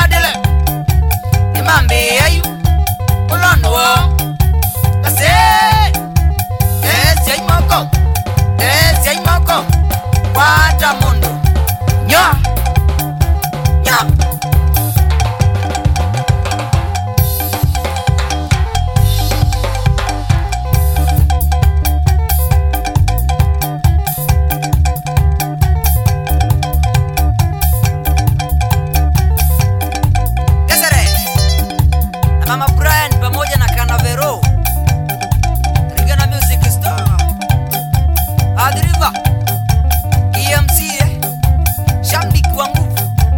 Adele Imambe ayu Ulondo Kase Esi moko Wata mundo Nya Mama Brian pamoja na Canavero Rigana Music Star Adriva EMC Shambi kwa nguvu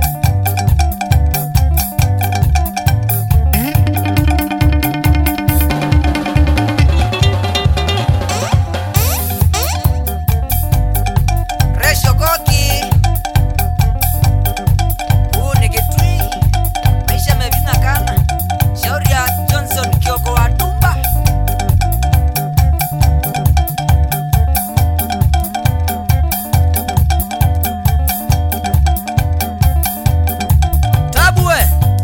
Resho Koki Uneketui Maisha mevina kana Shauri ya Johnson Kioko wa Tumba Tabue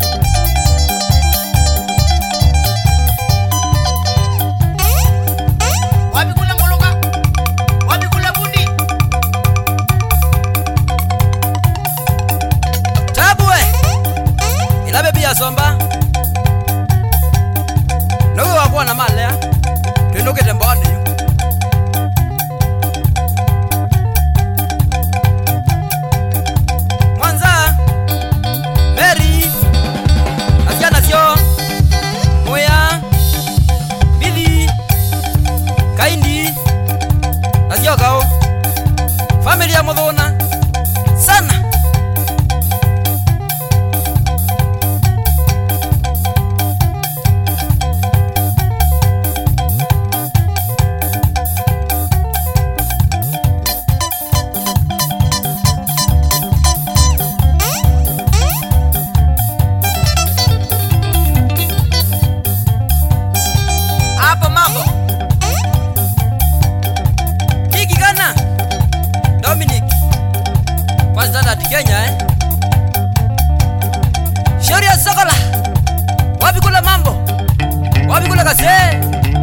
Wapi kula ngoloka Wapi kula bundi Tabue Ilabe bia somba Nogo wakuwa na malea Tuinuke temboni Mwanza Mary Asiana sio Moya Billy Kaindi Asio kao Familia Modona Sana Hapa mambo Kiki Gana Dominic President Kenya Shauri ya Sokola Wapi kula mambo Wapi kula kase